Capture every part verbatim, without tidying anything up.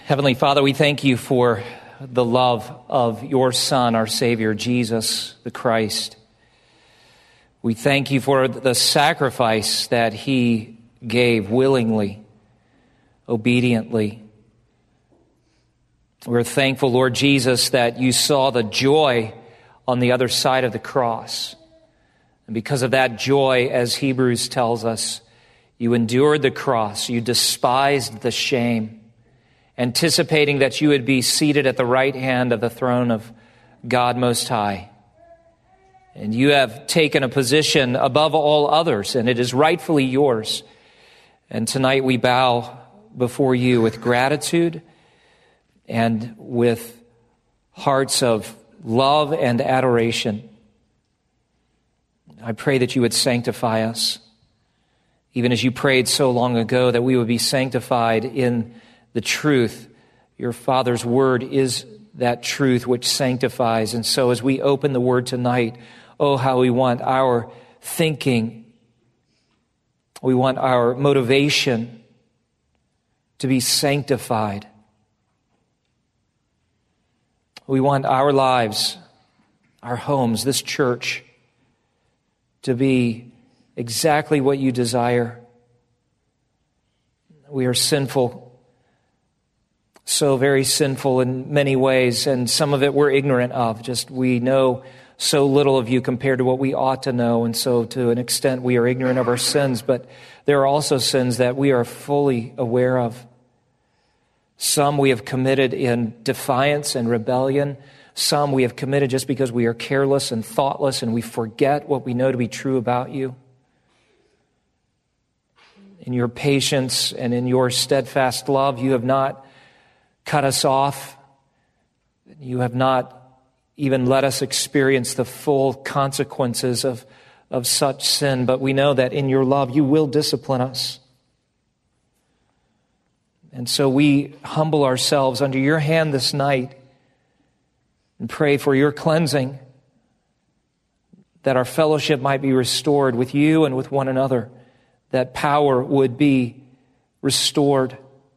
Heavenly Father, we thank you for the love of your Son, our Savior, Jesus the Christ. We thank you for the sacrifice that he gave willingly, obediently. We're thankful, Lord Jesus, that you saw the joy on the other side of the cross. And because of that joy, as Hebrews tells us, you endured the cross, you despised the shame, anticipating that you would be seated at the right hand of the throne of God Most High. And you have taken a position above all others, and it is rightfully yours. And tonight we bow before you with gratitude and with hearts of love and adoration. I pray that you would sanctify us, even as you prayed so long ago that we would be sanctified in the truth. Your Father's word is that truth which sanctifies. And so as we open the word tonight, oh, how we want our thinking, we want our motivation to be sanctified. We want our lives, our homes, this church, to be exactly what you desire. We are sinful, so very sinful in many ways, and some of it we're ignorant of. Just we know so little of you compared to what we ought to know, and so to an extent we are ignorant of our sins, but there are also sins that we are fully aware of. Some we have committed in defiance and rebellion. Some we have committed just because we are careless and thoughtless and we forget what we know to be true about you. In your patience and in your steadfast love, you have not cut us off. You have not even let us experience the full consequences of, of such sin, but we know that in your love you will discipline us. And so we humble ourselves under your hand this night and pray for your cleansing, that our fellowship might be restored with you and with one another, that power would be restored.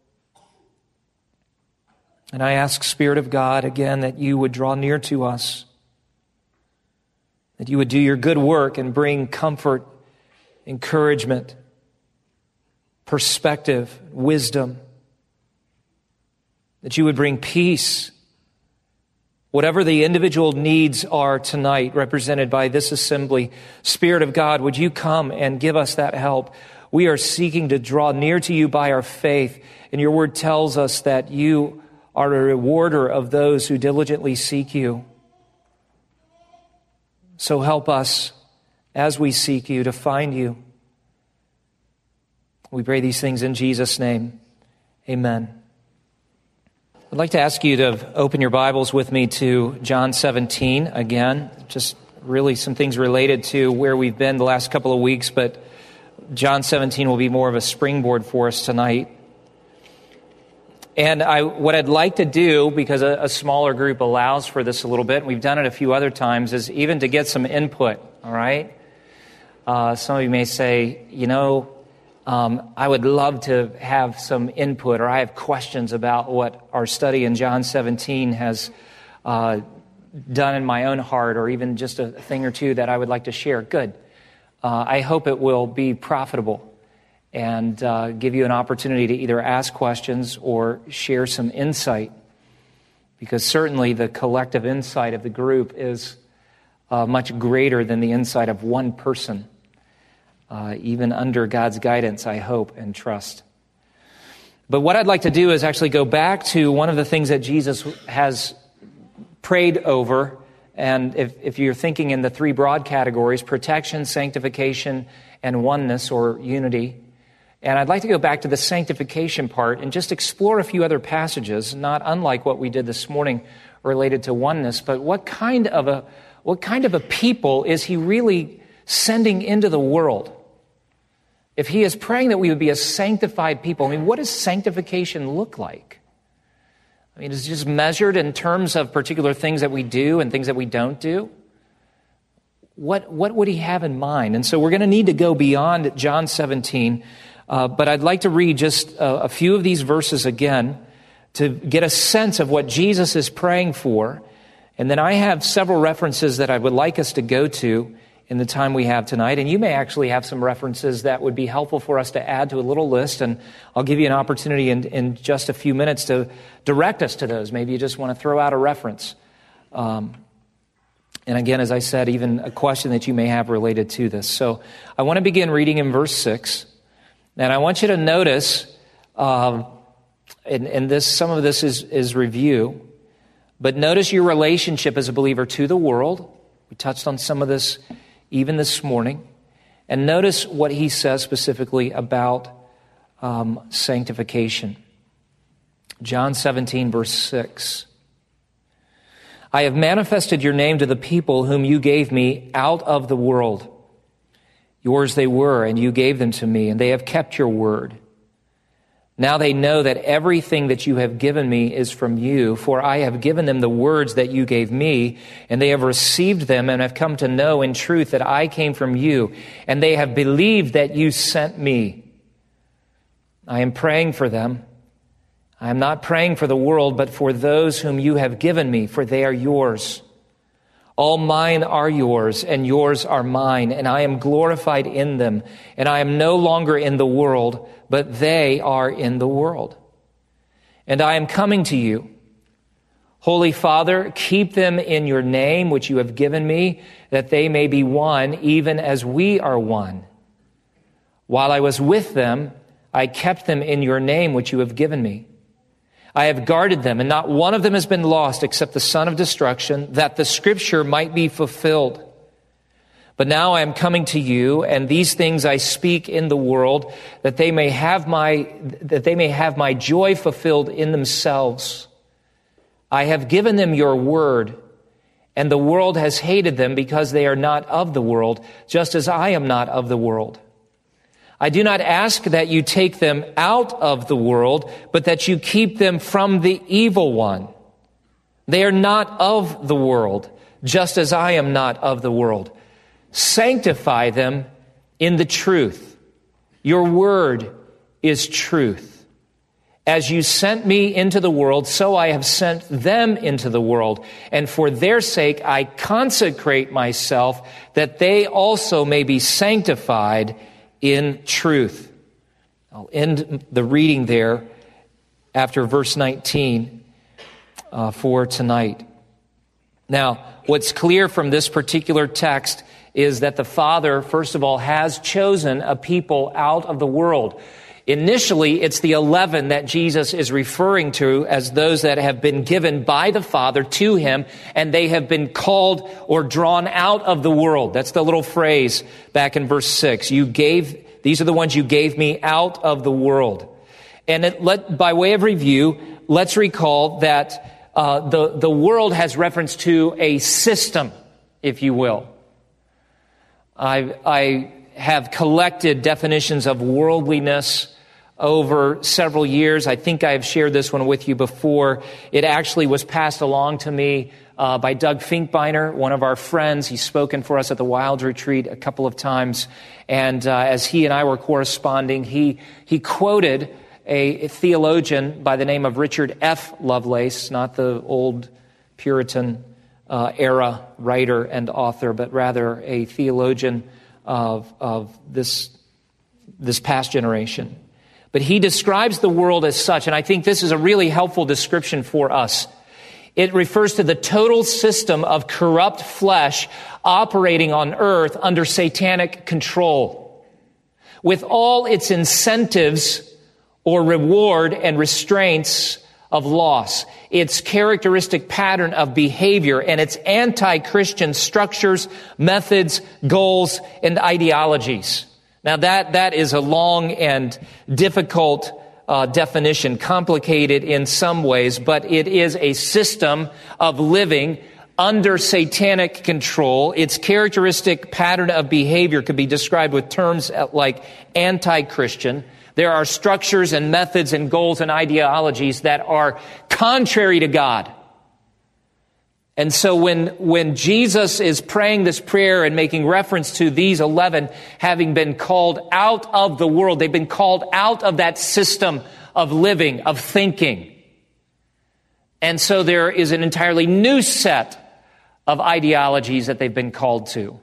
And I ask, Spirit of God, again, that you would draw near to us, that you would do your good work and bring comfort, encouragement, perspective, wisdom, that you would bring peace. Whatever the individual needs are tonight, represented by this assembly, Spirit of God, would you come and give us that help? We are seeking to draw near to you by our faith, and your word tells us that you are a rewarder of those who diligently seek you. So help us as we seek you to find you. We pray these things in Jesus' name. Amen. I'd like to ask you to open your Bibles with me to John seventeen again. Just really some things related to where we've been the last couple of weeks, but John seventeen will be more of a springboard for us tonight. And I, what I'd like to do, because a, a smaller group allows for this a little bit, and we've done it a few other times, is even to get some input, all right? Uh, some of you may say, you know, um, I would love to have some input, or I have questions about what our study in John seventeen has uh, done in my own heart, or even just a thing or two that I would like to share. Good. Uh, I hope it will be profitable and uh, give you an opportunity to either ask questions or share some insight, because certainly the collective insight of the group is uh, much greater than the insight of one person, uh, even under God's guidance, I hope and trust. But what I'd like to do is actually go back to one of the things that Jesus has prayed over, and if, if you're thinking in the three broad categories, protection, sanctification, and oneness or unity. And I'd like to go back to the sanctification part and just explore a few other passages, not unlike what we did this morning related to oneness, but what kind of a what kind of a people is he really sending into the world? If he is praying that we would be a sanctified people, I mean, what does sanctification look like? I mean, is it just measured in terms of particular things that we do and things that we don't do? What what would he have in mind? And so we're going to need to go beyond John seventeen. Uh, but I'd like to read just a, a few of these verses again to get a sense of what Jesus is praying for. And then I have several references that I would like us to go to in the time we have tonight. And you may actually have some references that would be helpful for us to add to a little list. And I'll give you an opportunity in, in just a few minutes to direct us to those. Maybe you just want to throw out a reference. Um, and again, as I said, even a question that you may have related to this. So I want to begin reading in verse six. And I want you to notice, uh, and, and this some of this is, is review, but notice your relationship as a believer to the world. We touched on some of this even this morning. And notice what he says specifically about um, sanctification. John seventeen, verse six. I have manifested your name to the people whom you gave me out of the world. Yours they were, and you gave them to me, and they have kept your word. Now they know that everything that you have given me is from you, for I have given them the words that you gave me, and they have received them and have come to know in truth that I came from you, and they have believed that you sent me. I am praying for them. I am not praying for the world, but for those whom you have given me, for they are yours. All mine are yours, and yours are mine, and I am glorified in them. And I am no longer in the world, but they are in the world. And I am coming to you. Holy Father, keep them in your name, which you have given me, that they may be one, even as we are one. While I was with them, I kept them in your name, which you have given me. I have guarded them, and not one of them has been lost except the son of destruction, that the scripture might be fulfilled. But now I am coming to you, and these things I speak in the world, that they may have my, that they may have my joy fulfilled in themselves. I have given them your word, and the world has hated them because they are not of the world, just as I am not of the world. I do not ask that you take them out of the world, but that you keep them from the evil one. They are not of the world, just as I am not of the world. Sanctify them in the truth. Your word is truth. As you sent me into the world, so I have sent them into the world. And for their sake I consecrate myself, that they also may be sanctified in truth. I'll end the reading there after verse nineteen uh, for tonight. Now, what's clear from this particular text is that the Father, first of all, has chosen a people out of the world. Initially, it's the eleven that Jesus is referring to as those that have been given by the Father to him, and they have been called or drawn out of the world. That's the little phrase back in verse six. You gave, these are the ones you gave me out of the world. And it, let, by way of review, let's recall that uh, the, the world has reference to a system, if you will. I, I have collected definitions of worldliness over several years. I think I have shared this one with you before. It actually was passed along to me uh, by Doug Finkbeiner, one of our friends. He's spoken for us at the Wilds Retreat a couple of times. And uh, as he and I were corresponding, he he quoted a, a theologian by the name of Richard F. Lovelace, not the old Puritan uh, era writer and author, but rather a theologian of of this this past generation. But he describes the world as such, and I think this is a really helpful description for us. It refers to the total system of corrupt flesh operating on earth under satanic control, with all its incentives or reward and restraints of loss, its characteristic pattern of behavior, and its anti-Christian structures, methods, goals, and ideologies. Now that, that is a long and difficult uh, definition, complicated in some ways, but it is a system of living under satanic control. Its characteristic pattern of behavior could be described with terms like anti-Christian. There are structures and methods and goals and ideologies that are contrary to God. And so when, when Jesus is praying this prayer and making reference to these eleven having been called out of the world, they've been called out of that system of living, of thinking. And so there is an entirely new set of ideologies that they've been called to.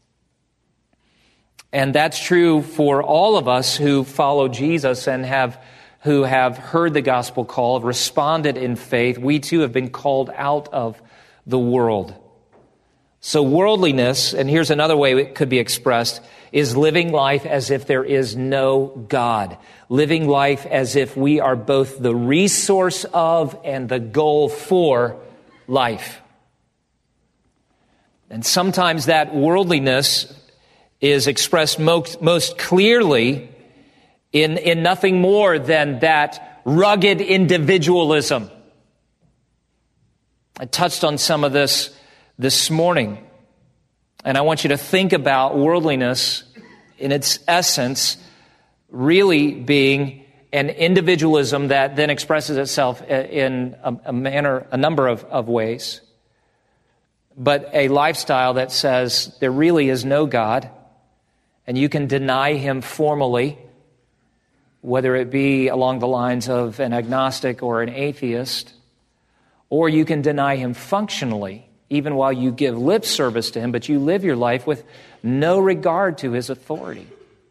And that's true for all of us who follow Jesus and have who have heard the gospel call, responded in faith. We too have been called out of the world. So worldliness, and here's another way it could be expressed, is living life as if there is no God. Living life as if we are both the resource of and the goal for life. And sometimes that worldliness is expressed most, most clearly in, in nothing more than that rugged individualism. I touched on some of this this morning, and I want you to think about worldliness in its essence really being an individualism that then expresses itself in a, a manner, a number of, of ways, but a lifestyle that says there really is no God, and you can deny him formally, whether it be along the lines of an agnostic or an atheist, or you can deny him functionally, even while you give lip service to him, but you live your life with no regard to his authority.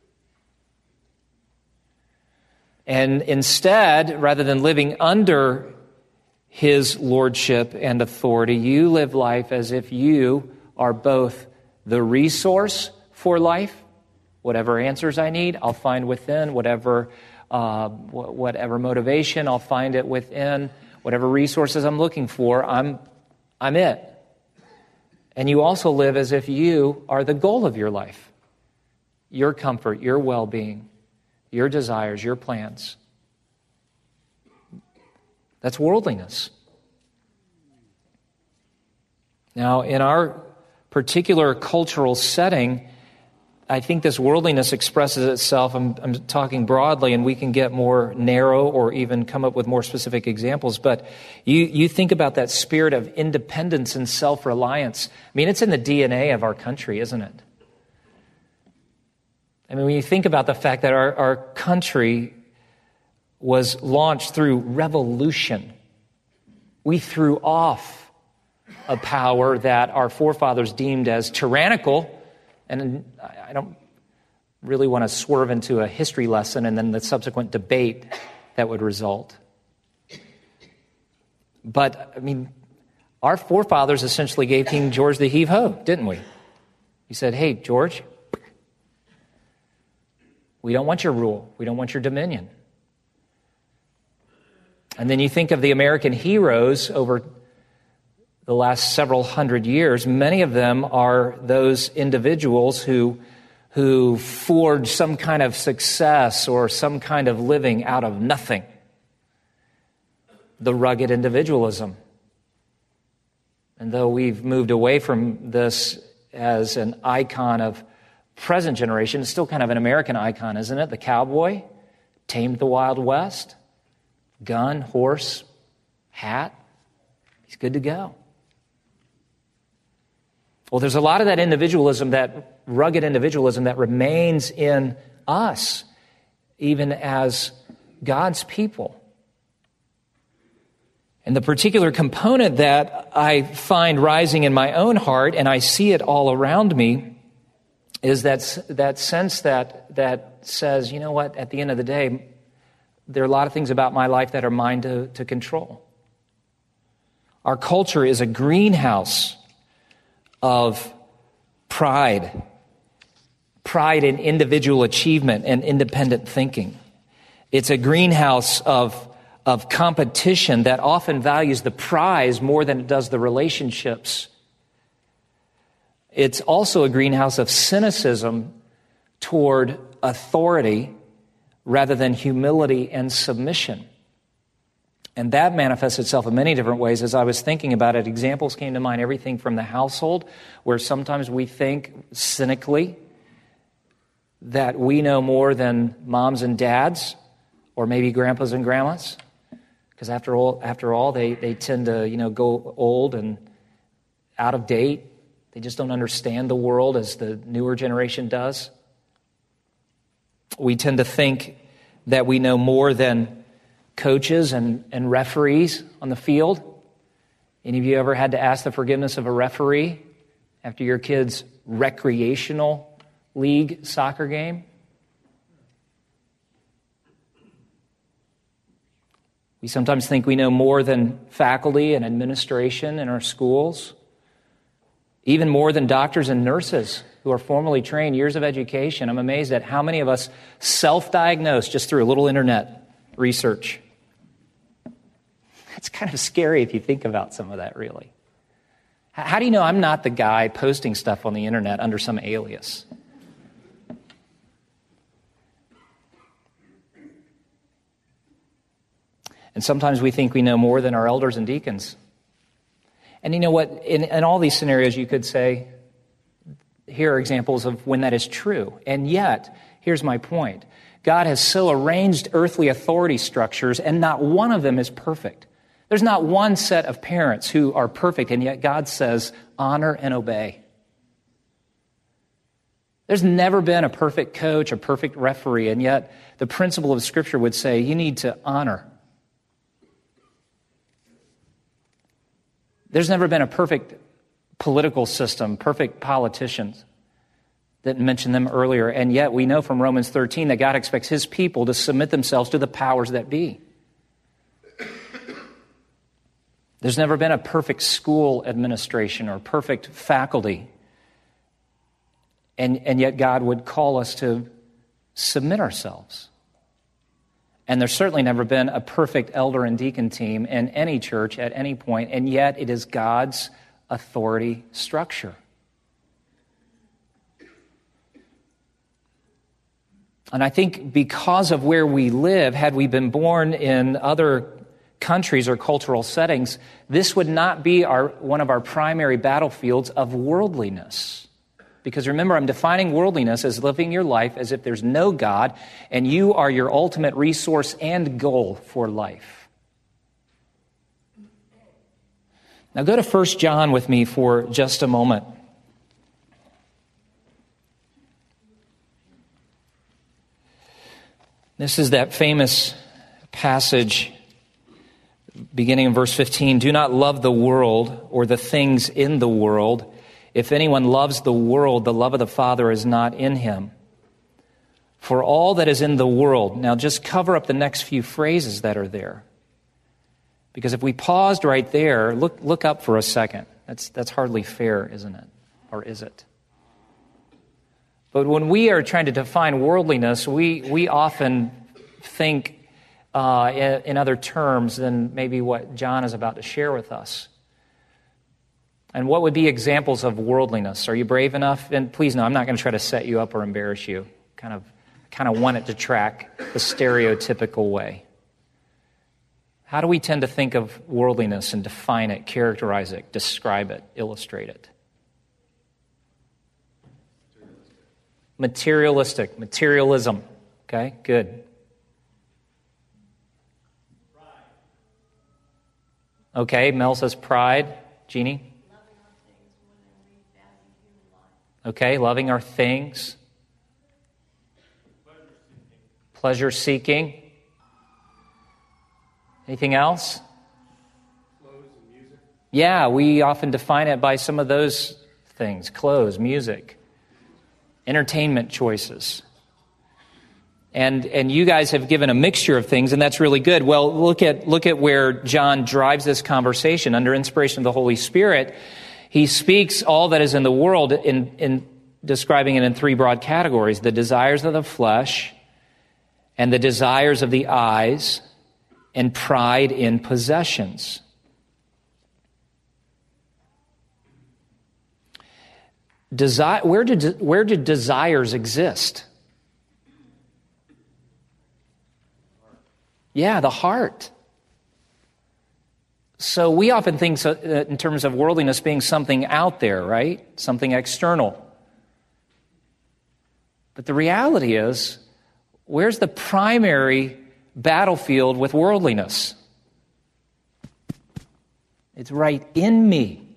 And instead, rather than living under his lordship and authority, you live life as if you are both the resource for life. Whatever answers I need, I'll find within. Whatever, uh, whatever motivation, I'll find it within. Whatever resources I'm looking for, I'm, I'm it. And you also live as if you are the goal of your life. Your comfort, your well-being, your desires, your plans. That's worldliness. Now, in our particular cultural setting, I think this worldliness expresses itself, I'm, I'm talking broadly, and we can get more narrow or even come up with more specific examples, but you, you think about that spirit of independence and self-reliance. I mean, it's in the D N A of our country, isn't it? I mean, when you think about the fact that our, our country was launched through revolution, we threw off a power that our forefathers deemed as tyrannical. And I don't really want to swerve into a history lesson and then the subsequent debate that would result. But, I mean, our forefathers essentially gave King George the heave-ho, didn't we? He said, hey, George, we don't want your rule. We don't want your dominion. And then you think of the American heroes over the last several hundred years. Many of them are those individuals who, who forged some kind of success or some kind of living out of nothing. The rugged individualism. And though we've moved away from this as an icon of present generation, it's still kind of an American icon, isn't it? The cowboy tamed the Wild West. Gun, horse, hat. He's good to go. Well, there's a lot of that individualism, that rugged individualism that remains in us, even as God's people. And the particular component that I find rising in my own heart, and I see it all around me, is that, that sense that, that says, you know what, at the end of the day, there are a lot of things about my life that are mine to, to control. Our culture is a greenhouse of pride, pride in individual achievement and independent thinking. It's a greenhouse of, of competition that often values the prize more than it does the relationships. It's also a greenhouse of cynicism toward authority rather than humility and submission. And that manifests itself in many different ways. As I was thinking about it, examples came to mind, everything from the household, where sometimes we think cynically that we know more than moms and dads, or maybe grandpas and grandmas, because after all, after all, they, they tend to, you know, go old and out of date. They just don't understand the world as the newer generation does. We tend to think that we know more than coaches and, and referees on the field. Any of you ever had to ask the forgiveness of a referee after your kid's recreational league soccer game? We sometimes think we know more than faculty and administration in our schools, even more than doctors and nurses who are formally trained, years of education. I'm amazed at how many of us self-diagnose just through a little internet research. It's kind of scary if you think about some of that, really. How do you know I'm not the guy posting stuff on the internet under some alias? And sometimes we think we know more than our elders and deacons. And you know what? In, in all these scenarios, you could say, here are examples of when that is true. And yet, here's my point. God has so arranged earthly authority structures, and not one of them is perfect. There's not one set of parents who are perfect, and yet God says, honor and obey. There's never been a perfect coach, a perfect referee, and yet the principle of Scripture would say you need to honor. There's never been a perfect political system, perfect politicians. Didn't mention them earlier, and yet we know from Romans thirteen that God expects His people to submit themselves to the powers that be. There's never been a perfect school administration or perfect faculty, and, and yet God would call us to submit ourselves. And there's certainly never been a perfect elder and deacon team in any church at any point, and yet it is God's authority structure. And I think because of where we live, had we been born in other countries or cultural settings, this would not be our one of our primary battlefields of worldliness. Because remember, I'm defining worldliness as living your life as if there's no God and you are your ultimate resource and goal for life. Now go to First John with me for just a moment. This is that famous passage beginning in verse fifteen. Do not love the world or the things in the world. If anyone loves the world, the love of the Father is not in him. For all that is in the world. Now just cover up the next few phrases that are there. Because if we paused right there, look look up for a second. That's that's hardly fair, isn't it? Or is it? But when we are trying to define worldliness, we, we often think uh, in, in other terms than maybe what John is about to share with us. And what would be examples of worldliness? Are you brave enough? And please no, I'm not going to try to set you up or embarrass you. Kind of, kind of want it to track the stereotypical way. How do we tend to think of worldliness and define it, characterize it, describe it, illustrate it? Materialistic, materialism. Okay, good. Okay, Mel says pride. Jeannie? Okay, loving our things. Pleasure seeking. Anything else? Clothes and music. Yeah, we often define it by some of those things. Clothes, music, entertainment choices. And and you guys have given a mixture of things, and that's really good. Well, look at look at where John drives this conversation under inspiration of the Holy Spirit. He speaks all that is in the world in, in describing it in three broad categories: the desires of the flesh, and the desires of the eyes, and pride in possessions. Desi- where did where did desires exist? Yeah, the heart. So we often think so, uh, in terms of worldliness being something out there, right? Something external. But the reality is, where's the primary battlefield with worldliness? It's right in me.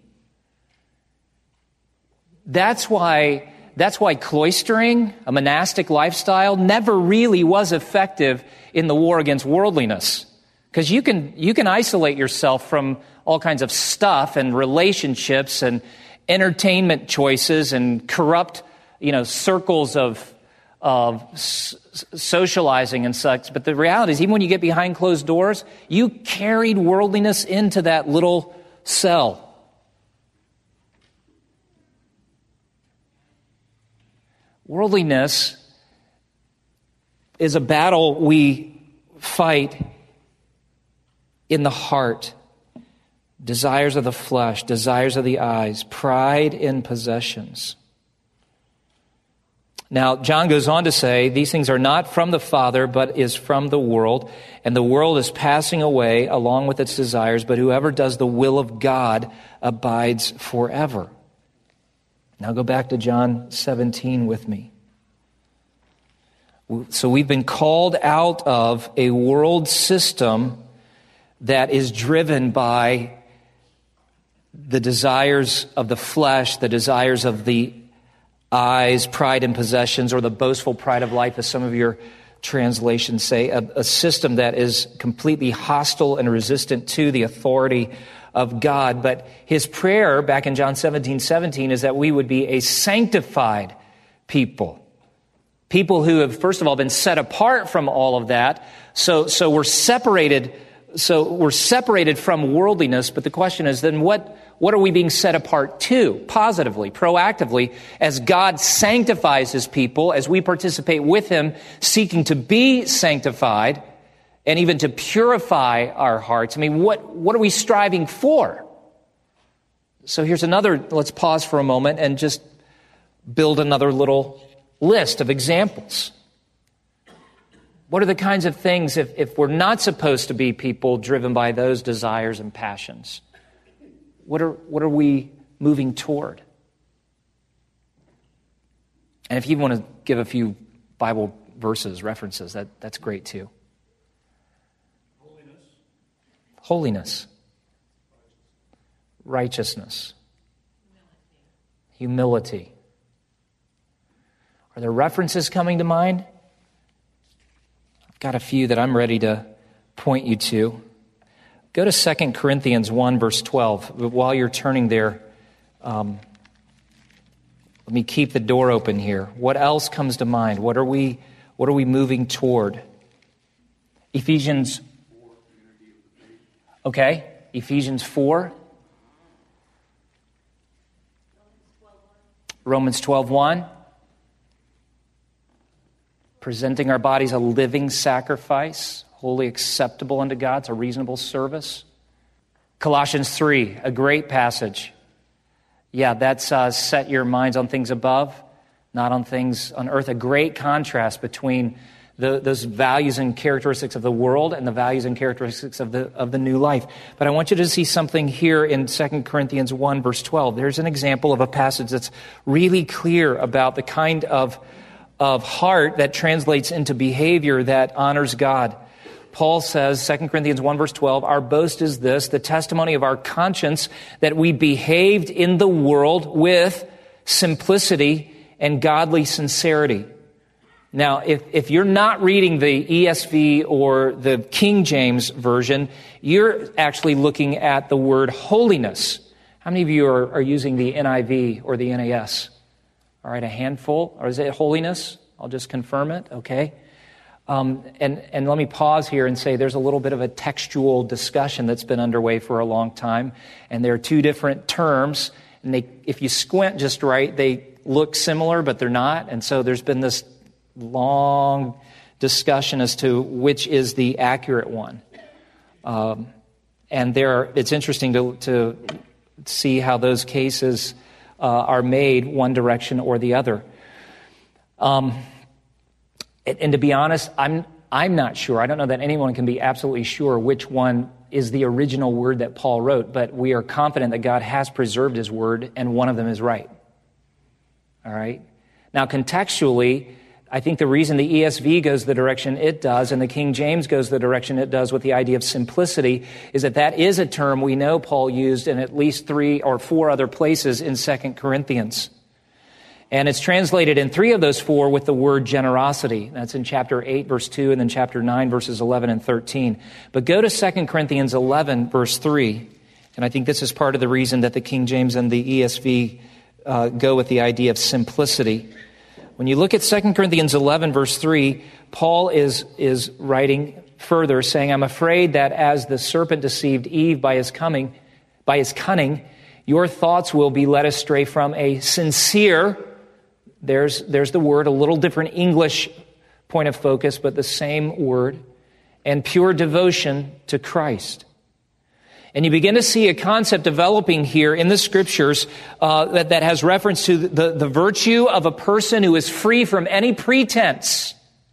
That's why, that's why cloistering, a monastic lifestyle, never really was effective in the war against worldliness. Because you can you can isolate yourself from all kinds of stuff and relationships and entertainment choices and corrupt, you know, circles of of s- socializing and such. But the reality is, even when you get behind closed doors, you carried worldliness into that little cell. Worldliness is a battle we fight in the heart. Desires of the flesh, desires of the eyes, pride in possessions. Now, John goes on to say, these things are not from the Father, but is from the world. And the world is passing away along with its desires, but whoever does the will of God abides forever. Now go back to John seventeen with me. So we've been called out of a world system that is driven by the desires of the flesh, the desires of the eyes, pride and possessions, or the boastful pride of life, as some of your translations say, a, a system that is completely hostile and resistant to the authority of God. But his prayer back in John seventeen seventeen is that we would be a sanctified people. People who have, first of all, been set apart from all of that. So, so we're separated. So we're separated from worldliness. But the question is, then what? What are we being set apart to, positively, proactively, as God sanctifies his people, as we participate with him, seeking to be sanctified and even to purify our hearts? I mean, what, what are we striving for? So here's another, let's pause for a moment and just build another little list of examples. What are the kinds of things, if, if we're not supposed to be people driven by those desires and passions? What are what are we moving toward? And if you want to give a few Bible verses, references, that, that's great too. Holiness. Holiness. Righteousness. Humility. Humility. Are there references coming to mind? I've got a few that I'm ready to point you to. Go to Second Corinthians one, verse twelve. While you're turning there, um, let me keep the door open here. What else comes to mind? What are we, what are we moving toward? Ephesians. Okay, Ephesians four. Romans twelve one. Presenting our bodies a living sacrifice, wholly acceptable unto God. It's a reasonable service. Colossians three, a great passage. Yeah, that's uh, set your minds on things above, not on things on earth. A great contrast between the, those values and characteristics of the world and the values and characteristics of the of the new life. But I want you to see something here in Second Corinthians one, verse twelve. There's an example of a passage that's really clear about the kind of, of heart that translates into behavior that honors God. Paul says, Second Corinthians one, verse twelve, our boast is this, the testimony of our conscience, that we behaved in the world with simplicity and godly sincerity. Now, if, if you're not reading the E S V or the King James Version, you're actually looking at the word holiness. How many of you are, are using the N I V or the N A S? All right, a handful. Or is it holiness? I'll just confirm it, okay? Um, and, and let me pause here and say there's a little bit of a textual discussion that's been underway for a long time. And there are two different terms. And they, if you squint just right, they look similar, but they're not. And so there's been this long discussion as to which is the accurate one. Um, and there, are, it's interesting to, to see how those cases uh, are made one direction or the other. Um, and, and to be honest, I'm I'm not sure. I don't know that anyone can be absolutely sure which one is the original word that Paul wrote, but we are confident that God has preserved his word, and one of them is right. All right? Now, contextually, I think the reason the E S V goes the direction it does and the King James goes the direction it does with the idea of simplicity is that that is a term we know Paul used in at least three or four other places in Second Corinthians. And it's translated in three of those four with the word generosity. That's in chapter eight, verse two, and then chapter nine, verses eleven and thirteen. But go to Second Corinthians eleven, verse three. And I think this is part of the reason that the King James and the E S V uh, go with the idea of simplicity. When you look at Second Corinthians eleven, verse three, Paul is, is writing further, saying, I'm afraid that as the serpent deceived Eve by his coming, by his cunning, your thoughts will be led astray from a sincere, there's, there's the word, a little different English point of focus, but the same word, and pure devotion to Christ. And you begin to see a concept developing here in the scriptures uh, that, that has reference to the, the virtue of a person who is free from any pretense.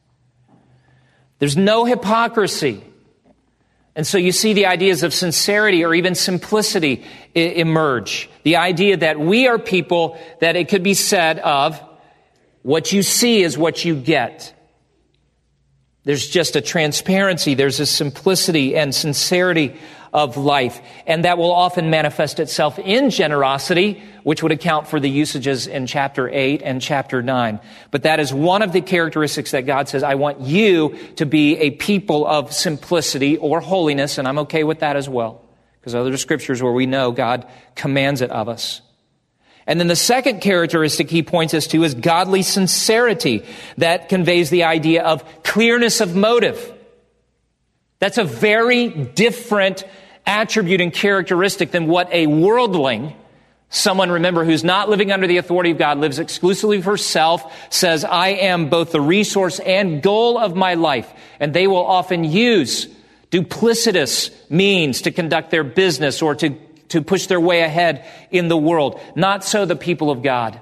There's no hypocrisy. And so you see the ideas of sincerity or even simplicity I- emerge. The idea that we are people that it could be said of, what you see is what you get. There's just a transparency, there's a simplicity and sincerity of life. And that will often manifest itself in generosity, which would account for the usages in chapter eight and chapter nine. But that is one of the characteristics that God says, I want you to be a people of simplicity or holiness, and I'm okay with that as well, because other scriptures where we know God commands it of us. And then the second characteristic he points us to is godly sincerity. That conveys the idea of clearness of motive. That's a very different attribute and characteristic than what a worldling, someone, remember, who's not living under the authority of God, lives exclusively for self, says, I am both the resource and goal of my life. And they will often use duplicitous means to conduct their business or to, to push their way ahead in the world. Not so the people of God.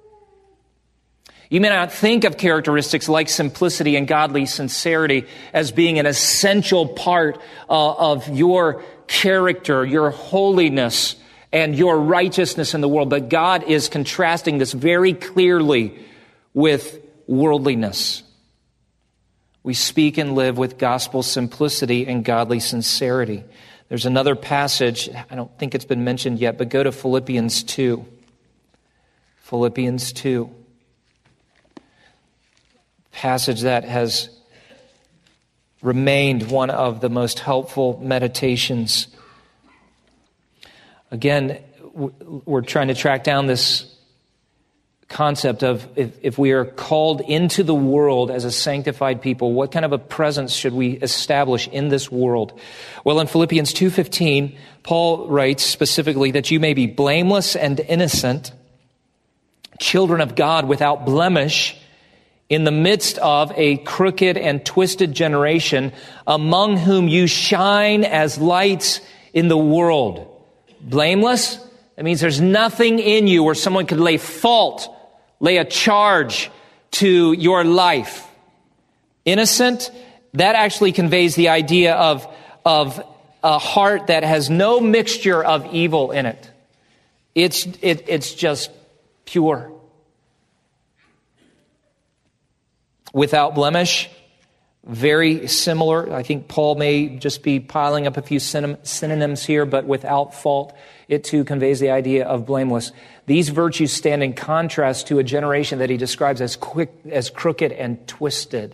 You may not think of characteristics like simplicity and godly sincerity as being an essential part uh, of your character, your holiness, and your righteousness in the world. But God is contrasting this very clearly with worldliness. We speak and live with gospel simplicity and godly sincerity. There's another passage, I don't think it's been mentioned yet, but go to Philippians two. Philippians two. Passage that has remained one of the most helpful meditations. Again, we're trying to track down this concept of if, if we are called into the world as a sanctified people, what kind of a presence should we establish in this world? Well, in Philippians two fifteen, Paul writes specifically that you may be blameless and innocent, children of God without blemish, in the midst of a crooked and twisted generation, among whom you shine as lights in the world. Blameless? That means there's nothing in you where someone could lay fault, lay a charge to your life. Innocent? That actually conveys the idea of, of a heart that has no mixture of evil in it. It's, it, it's just pure. Without blemish, very similar. I think Paul may just be piling up a few synonyms here, but without fault, it too conveys the idea of blameless. These virtues stand in contrast to a generation that he describes as quick, as crooked and twisted.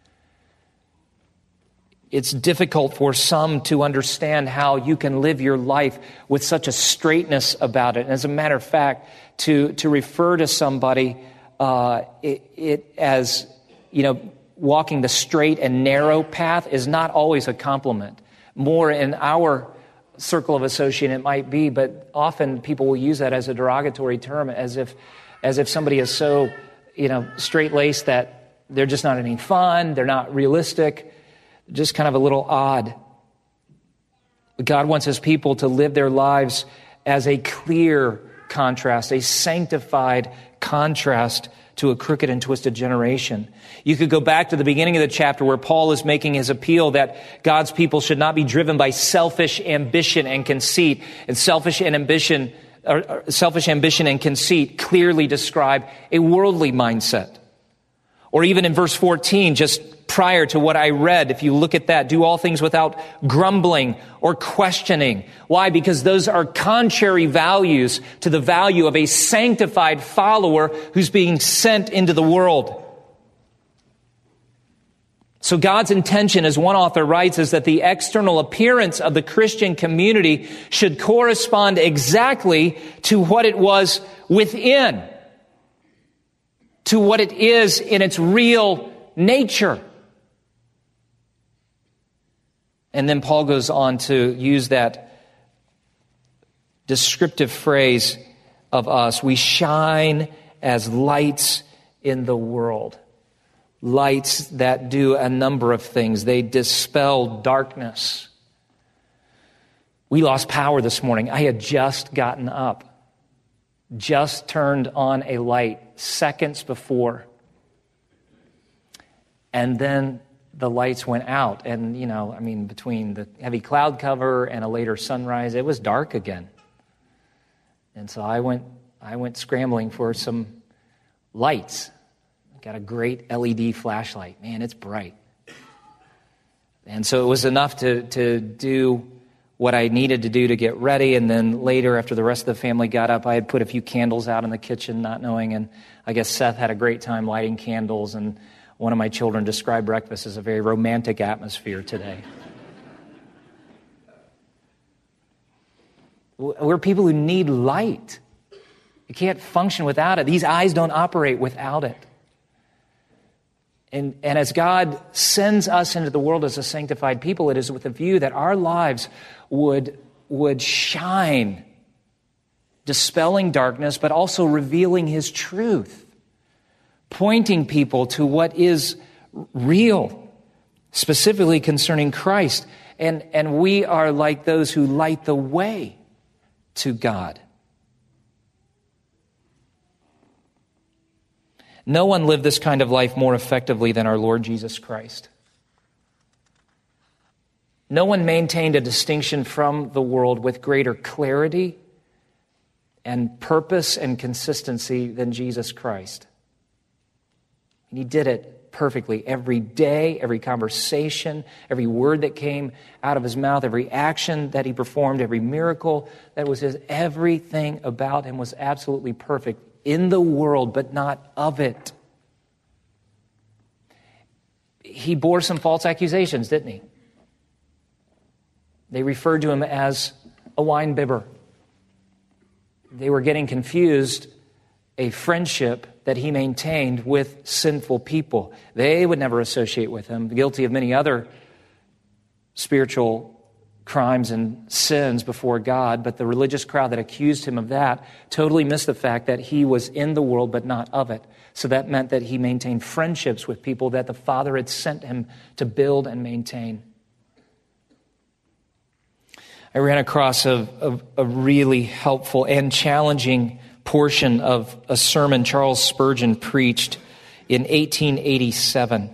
It's difficult for some to understand how you can live your life with such a straightness about it. And as a matter of fact, to, to refer to somebody uh, it, it as you know, walking the straight and narrow path is not always a compliment. More in our circle of association it might be, but often people will use that as a derogatory term, as if, as if somebody is so, you know, straight-laced that they're just not any fun, they're not realistic, just kind of a little odd. But God wants His people to live their lives as a clear contrast, a sanctified contrast to a crooked and twisted generation. You could go back to the beginning of the chapter where Paul is making his appeal that God's people should not be driven by selfish ambition and conceit. And selfish and ambition, or selfish ambition and conceit clearly describe a worldly mindset. Or even in verse fourteen, just prior to what I read, if you look at that, do all things without grumbling or questioning. Why? Because those are contrary values to the value of a sanctified follower who's being sent into the world. So God's intention, as one author writes, is that the external appearance of the Christian community should correspond exactly to what it was within, to what it is in its real nature. And then Paul goes on to use that descriptive phrase of us. We shine as lights in the world. Lights that do a number of things. They dispel darkness. We lost power this morning. I had just gotten up. Just turned on a light seconds before. And then the lights went out. And, you know, I mean, between the heavy cloud cover and a later sunrise, it was dark again. And so I went, I went scrambling for some lights. Got a great L E D flashlight. Man, it's bright. And so it was enough to, to do what I needed to do to get ready. And then later, after the rest of the family got up, I had put a few candles out in the kitchen, not knowing. And I guess Seth had a great time lighting candles. And one of my children described breakfast as a very romantic atmosphere today. We're people who need light. You can't function without it. These eyes don't operate without it. And, and as God sends us into the world as a sanctified people, it is with a view that our lives would, would shine, dispelling darkness, but also revealing His truth, pointing people to what is real, specifically concerning Christ. And, and we are like those who light the way to God. No one lived this kind of life more effectively than our Lord Jesus Christ. No one maintained a distinction from the world with greater clarity and purpose and consistency than Jesus Christ. And He did it perfectly every day, every conversation, every word that came out of His mouth, every action that He performed, every miracle that was His. Everything about Him was absolutely perfect. In the world, but not of it. He bore some false accusations, didn't he? They referred to Him as a wine bibber. They were getting confused a friendship that He maintained with sinful people. They would never associate with Him, guilty of many other spiritual crimes and sins before God, but the religious crowd that accused Him of that totally missed the fact that He was in the world but not of it. So that meant that He maintained friendships with people that the Father had sent Him to build and maintain. I ran across a, a, a really helpful and challenging portion of a sermon Charles Spurgeon preached in eighteen eighty-seven.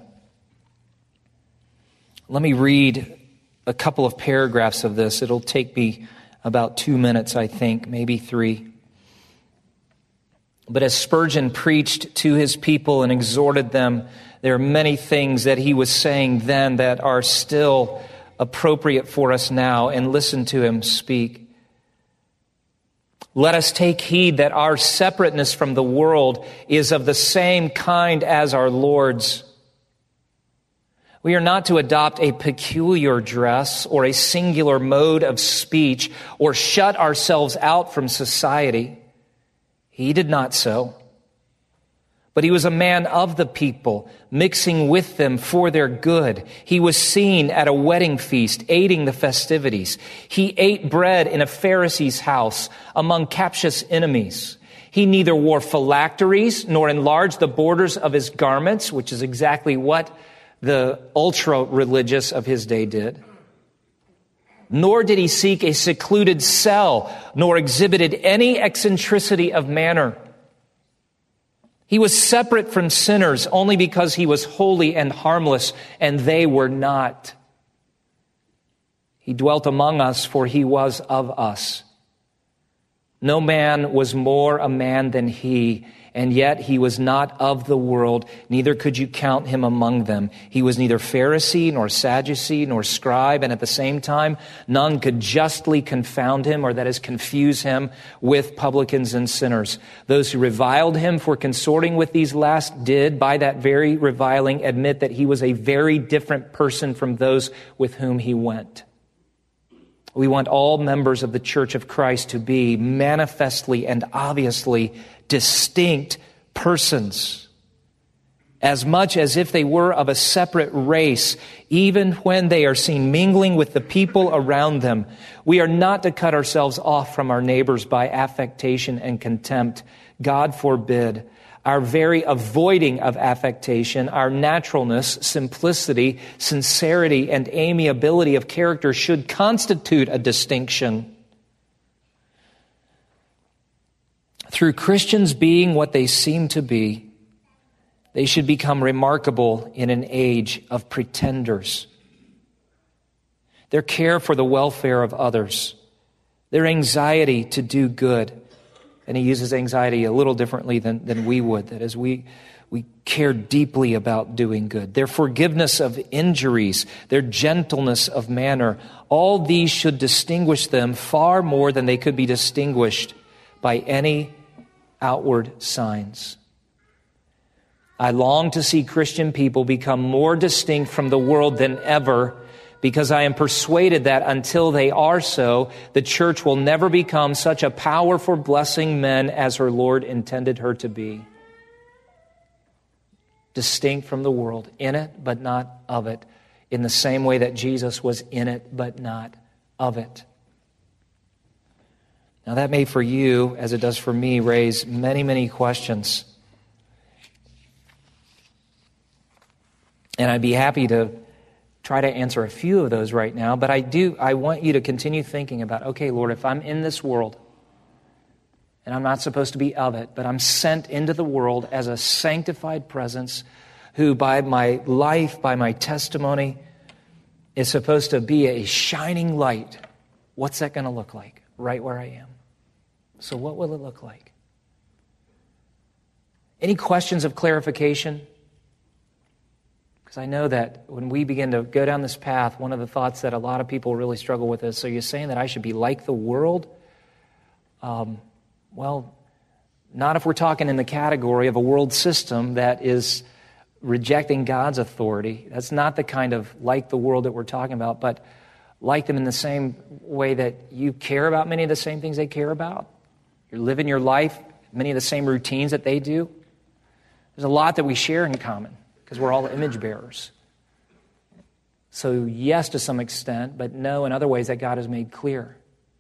Let me read a couple of paragraphs of this. It'll take me about two minutes, I think, maybe three. But as Spurgeon preached to his people and exhorted them, there are many things that he was saying then that are still appropriate for us now. And listen to him speak. Let us take heed that our separateness from the world is of the same kind as our Lord's. We are not to adopt a peculiar dress or a singular mode of speech or shut ourselves out from society. He did not so. But He was a man of the people, mixing with them for their good. He was seen at a wedding feast, aiding the festivities. He ate bread in a Pharisee's house among captious enemies. He neither wore phylacteries nor enlarged the borders of his garments, which is exactly what the ultra-religious of his day did. Nor did he seek a secluded cell, nor exhibited any eccentricity of manner. He was separate from sinners only because he was holy and harmless, and they were not. He dwelt among us, for he was of us. No man was more a man than he, And yet he was not of the world, neither could you count him among them. He was neither Pharisee nor Sadducee nor scribe, and at the same time, none could justly confound him, or that is, confuse him with publicans and sinners. Those who reviled him for consorting with these last did, by that very reviling, admit that he was a very different person from those with whom he went. We want all members of the Church of Christ to be manifestly and obviously distinct persons, as much as if they were of a separate race, even when they are seen mingling with the people around them. We are not to cut ourselves off from our neighbors by affectation and contempt. God forbid. Our very avoiding of affectation, our naturalness, simplicity, sincerity, and amiability of character should constitute a distinction. Through Christians being what they seem to be, they should become remarkable in an age of pretenders. Their care for the welfare of others, their anxiety to do good. And he uses anxiety a little differently than, than we would. That is, we, we care deeply about doing good. Their forgiveness of injuries, their gentleness of manner, all these should distinguish them far more than they could be distinguished by any outward signs. I long to see Christian people become more distinct from the world than ever, because I am persuaded that until they are so, the church will never become such a power for blessing men as her Lord intended her to be. Distinct from the world, in it but not of it, in the same way that Jesus was in it but not of it. Now that may for you, as it does for me, raise many, many questions. And I'd be happy to try to answer a few of those right now, but I do, I want you to continue thinking about, okay, Lord, if I'm in this world, and I'm not supposed to be of it, but I'm sent into the world as a sanctified presence who by my life, by my testimony, is supposed to be a shining light, what's that going to look like right where I am? So what will it look like? Any questions of clarification? Because I know that when we begin to go down this path, one of the thoughts that a lot of people really struggle with is, so you're saying that I should be like the world? Um, well, not if we're talking in the category of a world system that is rejecting God's authority. That's not the kind of like the world that we're talking about, but like them in the same way that you care about many of the same things they care about. You're living your life, many of the same routines that they do. There's a lot that we share in common, because we're all image bearers. So yes, to some extent, but no in other ways that God has made clear.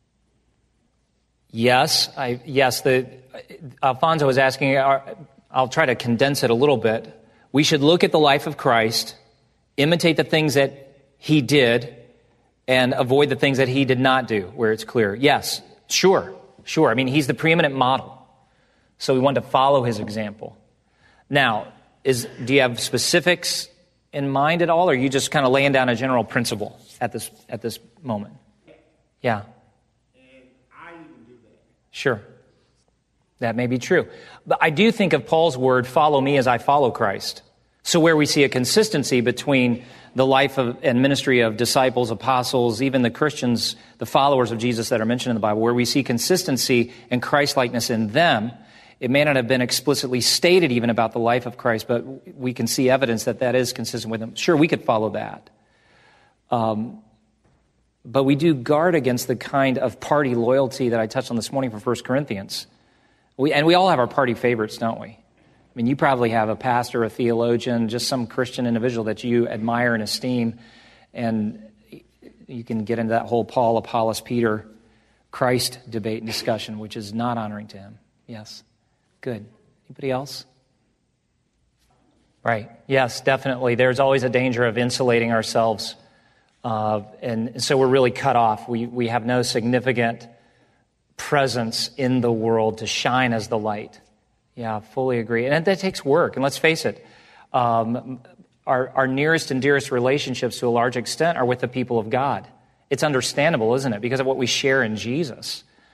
Yes, I, yes. The Alfonso was asking, I'll try to condense it a little bit. We should look at the life of Christ, imitate the things that he did, and avoid the things that he did not do, where it's clear. Yes, sure, sure. I mean, he's the preeminent model. So we want to follow his example. Now, Is, do you have specifics in mind at all, or are you just kind of laying down a general principle at this at this moment? Yeah. And I even do that. Sure. That may be true. But I do think of Paul's word, follow me as I follow Christ. So where we see a consistency between the life of, and ministry of disciples, apostles, even the Christians, the followers of Jesus that are mentioned in the Bible, where we see consistency and Christ-likeness in them. It may not have been explicitly stated even about the life of Christ, but we can see evidence that that is consistent with him. Sure, we could follow that. Um, but we do guard against the kind of party loyalty that I touched on this morning from First Corinthians. We, and we all have our party favorites, don't we? I mean, you probably have a pastor, a theologian, just some Christian individual that you admire and esteem, and you can get into that whole Paul, Apollos, Peter, Christ debate and discussion, which is not honoring to him. Yes. Good. Anybody else? Right. Yes, definitely. There's always a danger of insulating ourselves. Uh, and so we're really cut off. We we have no significant presence in the world to shine as the light. Yeah, fully agree. And that takes work. And let's face it, um, our, our nearest and dearest relationships to a large extent are with the people of God. It's understandable, isn't it? Because of what we share in Jesus.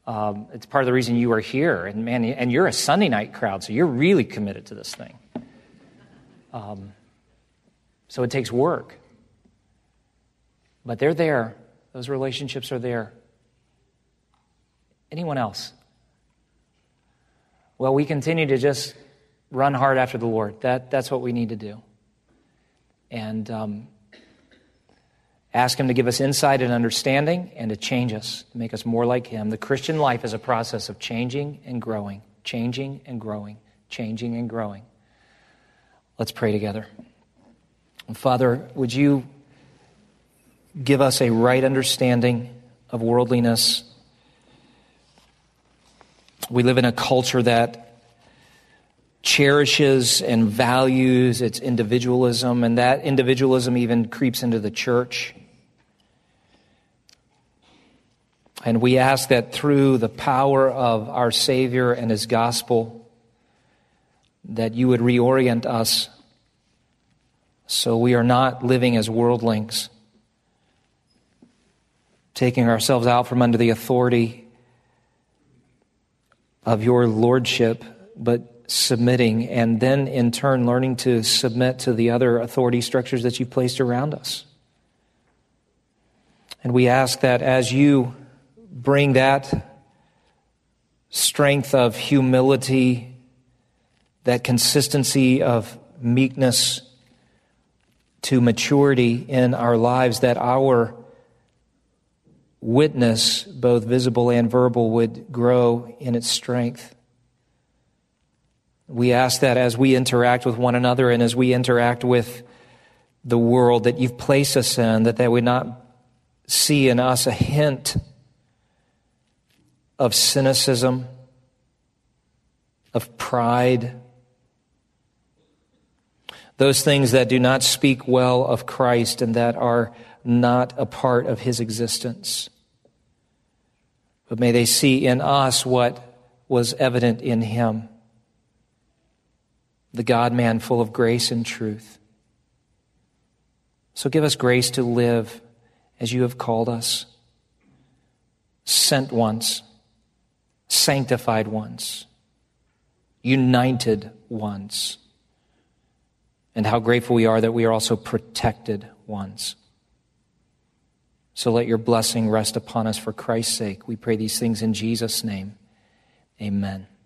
Um, it's part of the reason you are here. And man, and you're a Sunday night crowd, so you're really committed to this thing. Um, so it takes work. But they're there. Those relationships are there. Anyone else? Well, we continue to just run hard after the Lord. That, that's what we need to do. And um, ask Him to give us insight and understanding and to change us, to make us more like Him. The Christian life is a process of changing and growing, changing and growing, changing and growing. Let's pray together. Father, would you give us a right understanding of worldliness? We live in a culture that cherishes and values its individualism, and that individualism even creeps into the church. And we ask that through the power of our Savior and His gospel, that you would reorient us so we are not living as worldlings, taking ourselves out from under the authority of your lordship, but submitting, and then in turn learning to submit to the other authority structures that you've placed around us. And we ask that as you bring that strength of humility, that consistency of meekness to maturity in our lives, that our witness, both visible and verbal, would grow in its strength. We ask that as we interact with one another and as we interact with the world that you've placed us in, that they would not see in us a hint of cynicism, of pride, those things that do not speak well of Christ and that are not a part of His existence. But may they see in us what was evident in Him, the God-man full of grace and truth. So give us grace to live as you have called us, sent ones, sanctified ones, united ones, and how grateful we are that we are also protected ones. So let your blessing rest upon us for Christ's sake. We pray these things in Jesus' name. Amen.